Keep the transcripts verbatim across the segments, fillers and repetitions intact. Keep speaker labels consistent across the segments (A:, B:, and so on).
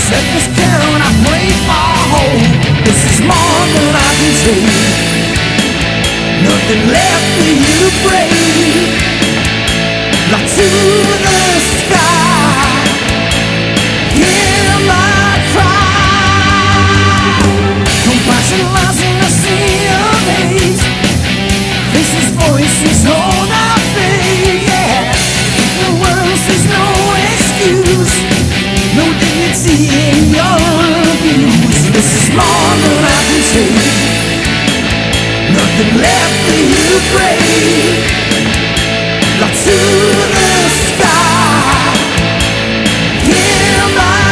A: Seconds count, I pray for hope. This is more than I can take. Nothing left for you to break. Like to the sky. Hear my cry. Compassion lies in the sea of hate. Faces, voices, hold our faith. Yeah, the world says no excuse. No dignity in your abuse. This is more than I can take. Nothing left for you to break. Like to the sky. Hear my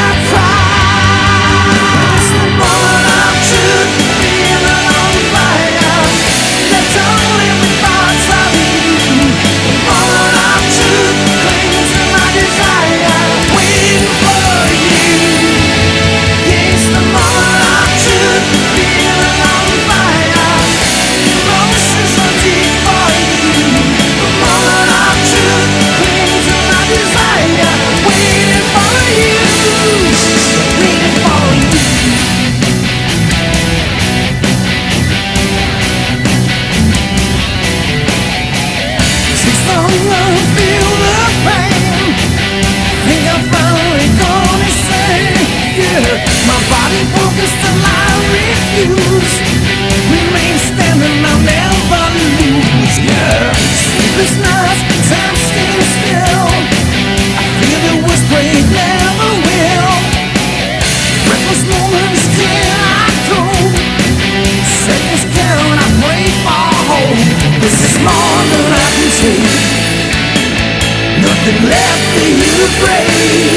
A: cry. It's the moment of truth, feeling on fire. Left only with thoughts of you. The moment of truth, cling to my desire. Waiting for you. It's the moment of truth, feeling on fire. Emotions so deep for you. The moment of truth, cling to my desire. Waiting for you. Waiting for you. Take some love, feel the pain. Think I'm finally gonna say, yeah. My body broken, still I refuse. Remain standing, I'll never lose, yeah. Sleepless nights, time standing still. I feel the worst break, never will. Reckless moments, till I go. Seconds count, I pray for hope. This is more than I can take. Nothing left for you to break.